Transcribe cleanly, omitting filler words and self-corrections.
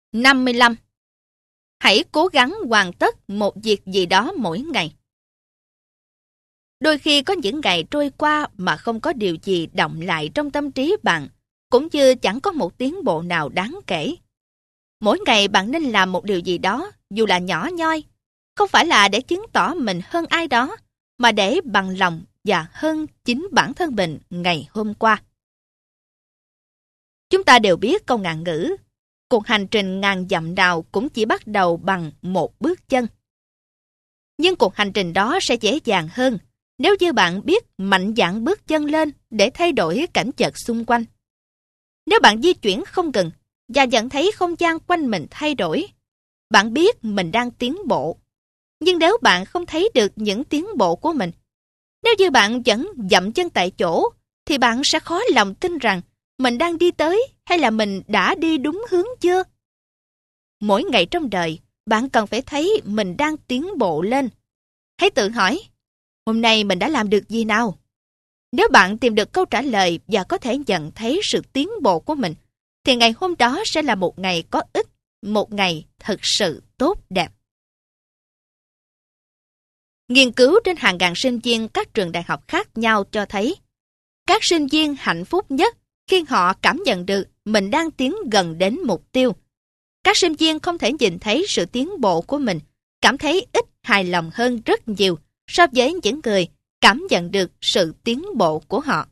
55. Hãy cố gắng hoàn tất một việc gì đó mỗi ngày. Đôi khi có những ngày trôi qua mà không có điều gì động lại trong tâm trí bạn, cũng như chẳng có một tiến bộ nào đáng kể. Mỗi ngày bạn nên làm một điều gì đó, dù là nhỏ nhoi, không phải là để chứng tỏ mình hơn ai đó, mà để bằng lòng và hơn chính bản thân mình ngày hôm qua. Chúng ta đều biết câu ngạn ngữ, cuộc hành trình ngàn dặm nào cũng chỉ bắt đầu bằng một bước chân. Nhưng cuộc hành trình đó sẽ dễ dàng hơn nếu như bạn biết mạnh dạn bước chân lên để thay đổi cảnh vật xung quanh. Nếu bạn di chuyển không ngừng và nhận thấy không gian quanh mình thay đổi, bạn biết mình đang tiến bộ. Nhưng nếu bạn không thấy được những tiến bộ của mình, nếu như bạn vẫn dậm chân tại chỗ, thì bạn sẽ khó lòng tin rằng mình đang đi tới hay là mình đã đi đúng hướng chưa. Mỗi ngày trong đời, bạn cần phải thấy mình đang tiến bộ lên. Hãy tự hỏi, hôm nay mình đã làm được gì nào? Nếu bạn tìm được câu trả lời và có thể nhận thấy sự tiến bộ của mình, thì ngày hôm đó sẽ là một ngày có ích, một ngày thật sự tốt đẹp. Nghiên cứu trên hàng ngàn sinh viên các trường đại học khác nhau cho thấy, các sinh viên hạnh phúc nhất khi họ cảm nhận được mình đang tiến gần đến mục tiêu. Các sinh viên không thể nhìn thấy sự tiến bộ của mình, cảm thấy ít hài lòng hơn rất nhiều so với những người cảm nhận được sự tiến bộ của họ.